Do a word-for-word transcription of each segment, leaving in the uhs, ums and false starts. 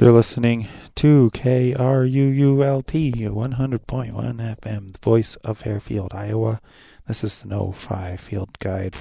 You're listening to K R U U L P one hundred point one F M, the voice of Fairfield, Iowa. This is the No five Field Guide.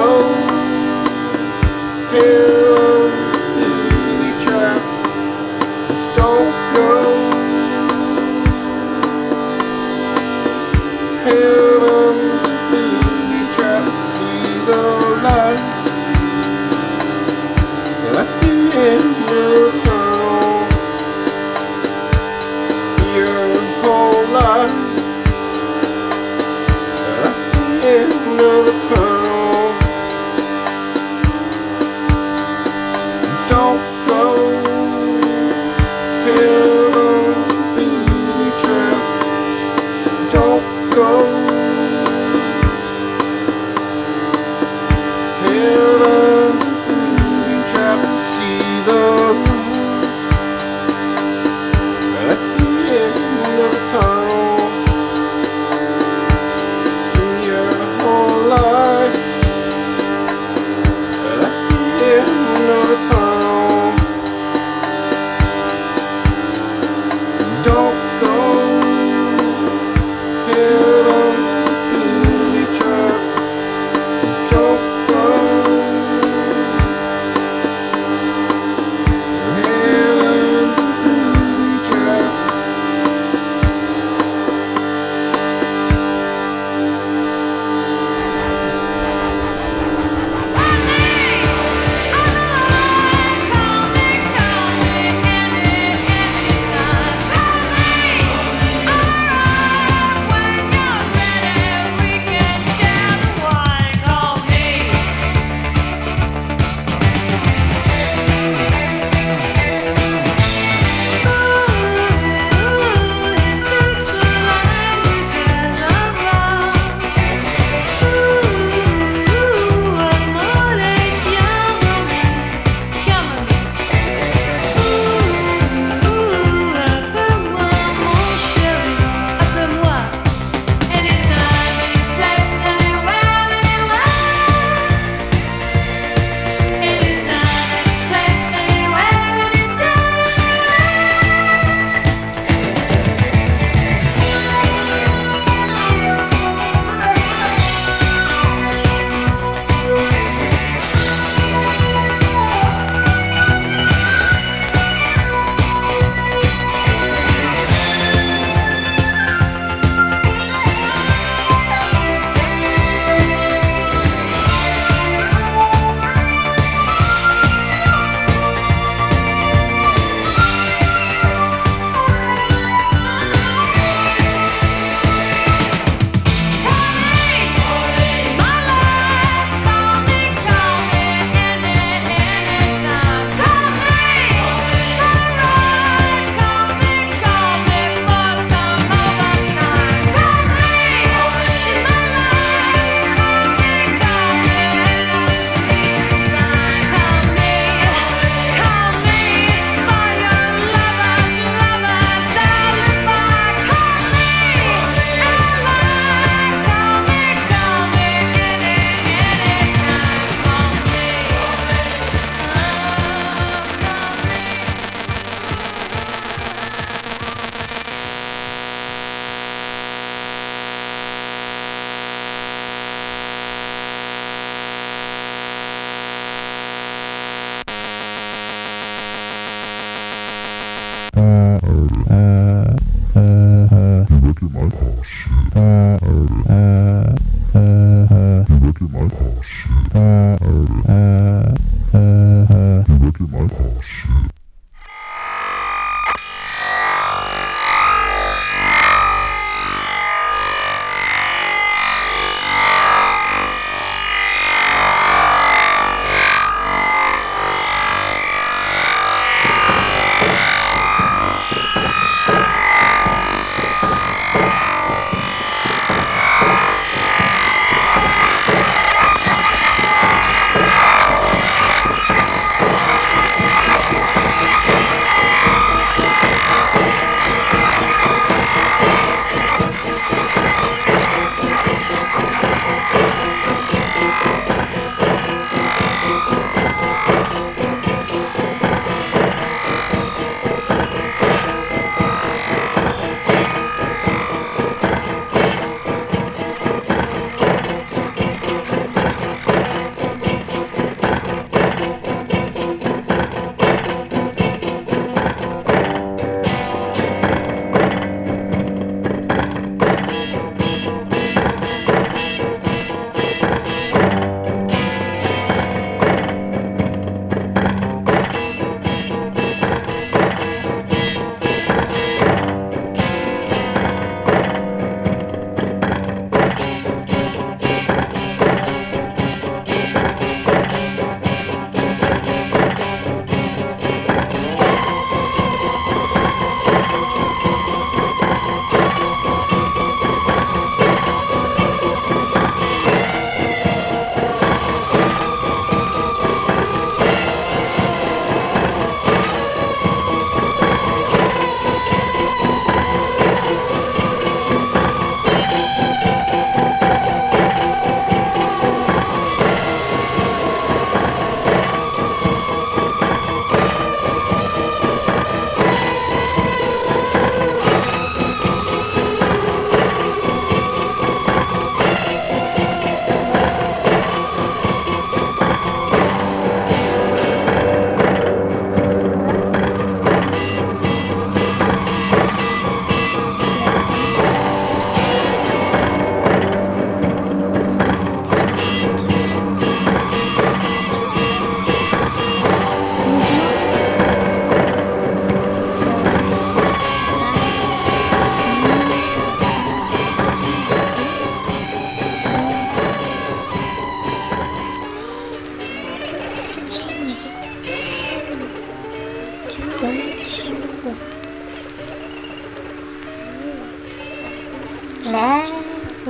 Heroes, booby traps. Don't go. Heroes, booby traps. See the light at the end of the tunnel. Your whole life at the end of the tunnel. Don't go. Heroes, booby traps. Don't go. Heroes.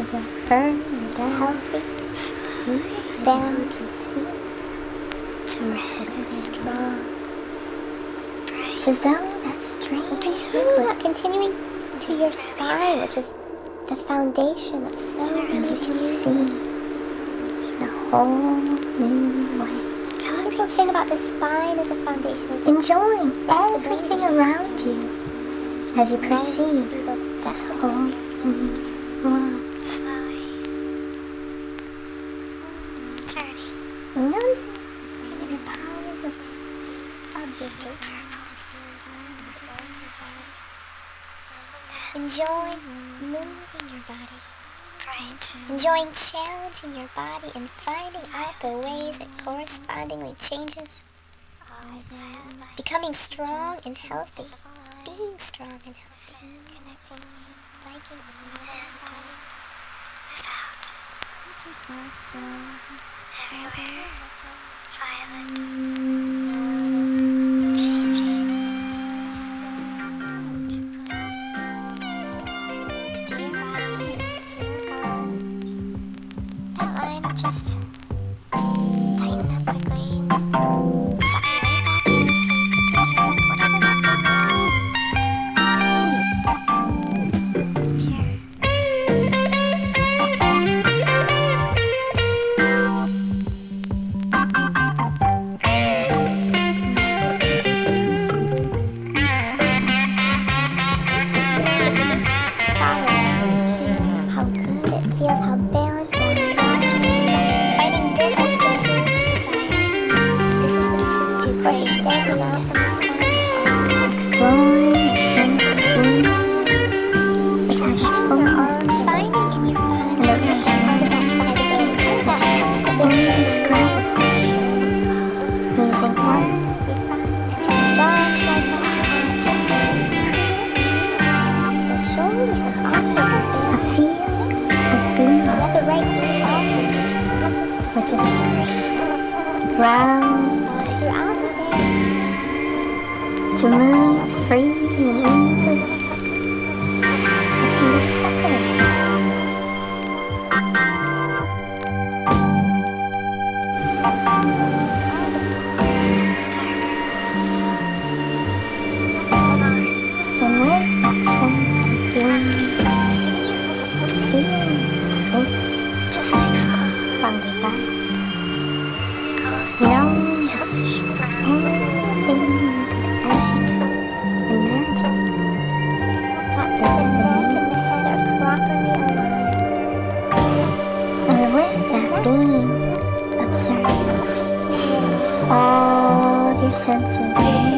get firm and healthy, down to see, to red and strong. It's as though that strange continue, continuing to your spine, which is the foundation of so many you can see in a whole new way. The wonderful thing about the spine as a foundation is enjoying everything around you as you perceive this whole new world. Slowly turning Noticing the powers of observation. Enjoying moving your body. bright. Enjoying challenging your body and finding out the ways it correspondingly changes. Becoming strong and healthy. Being strong and healthy. Liking Without everywhere violet changing to your body, to your body. That line will just tighten up quickly. Suck you right back in so you can take care of whatever that pure. how good it feels, how balanced and strong. Finding this is the food you desire. This is the food you crave. Standing up and exploring the sense of being, which has full finding in your body and a richness as content indescribable. Using words and just like that. The shoulders is also a field of being. Let the right knee alter, which is round throughout the day, which moves freely and easily, which can be supple. And with that sense of being, feeling free Just like fall, from the back, golden knowing that yellowish brown anything you could ever imagine, that is within the neck and the head are properly aligned. And with that being, observe all your senses